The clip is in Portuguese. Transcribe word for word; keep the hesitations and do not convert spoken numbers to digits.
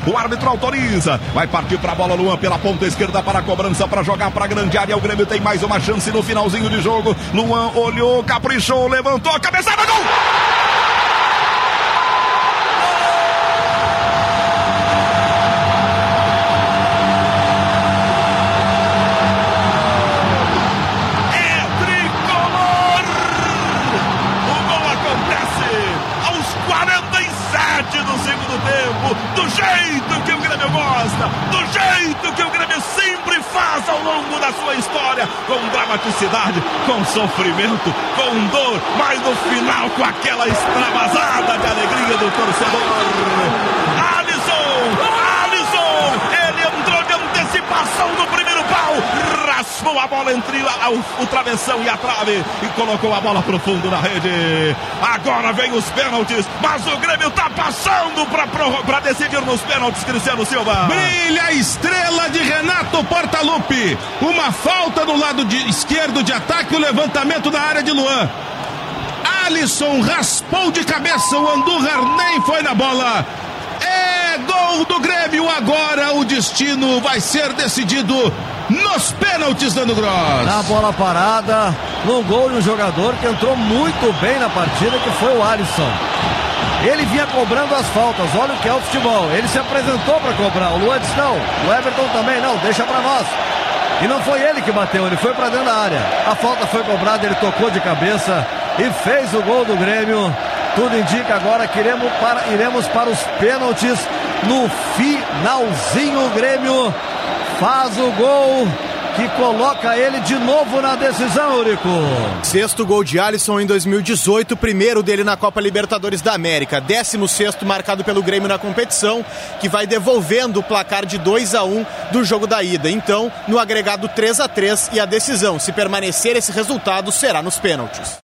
O árbitro autoriza. Vai partir para a bola, Luan, pela ponta esquerda para a cobrança, para jogar para a grande área. O Grêmio tem mais uma chance no finalzinho de jogo. Luan olhou, caprichou, levantou a cabeçada, gol! Do segundo tempo, do jeito que o Grêmio gosta, do jeito que o Grêmio sempre faz ao longo da sua história, com dramaticidade, com sofrimento, com dor, mas no final com aquela extravasada de alegria do torcedor. Alisson, Alisson, ele entrou de antecipação no primeiro pau, raspou a bola entre a, o, o travessão e a trave e colocou a bola pro fundo da rede. Agora vem os pênaltis, mas o Grêmio tá passando para decidir nos pênaltis. Cristiano Silva. Brilha a estrela de Renato Portaluppi. Uma falta no lado de esquerdo de ataque, o levantamento na área de Luan. Alisson raspou de cabeça, o Andújar nem foi na bola. É gol do Grêmio. Agora o destino vai ser decidido nos pênaltis, Nando Gross. Na bola parada, no gol de um jogador que entrou muito bem na partida, que foi o Alisson. Ele vinha cobrando as faltas, olha o que é o futebol. Ele se apresentou para cobrar, o Luan disse não, o Everton também não, deixa para nós. E não foi ele que bateu, ele foi para dentro da área. A falta foi cobrada, ele tocou de cabeça e fez o gol do Grêmio. Tudo indica agora que iremos para, iremos para os pênaltis. No finalzinho o Grêmio faz o gol que coloca ele de novo na decisão, Eurico. Sexto gol de Alisson em dois mil e dezoito, primeiro dele na Copa Libertadores da América. Décimo sexto marcado pelo Grêmio na competição, que vai devolvendo o placar de dois a um do jogo da ida. Então, no agregado três a três e a decisão, se permanecer esse resultado, será nos pênaltis.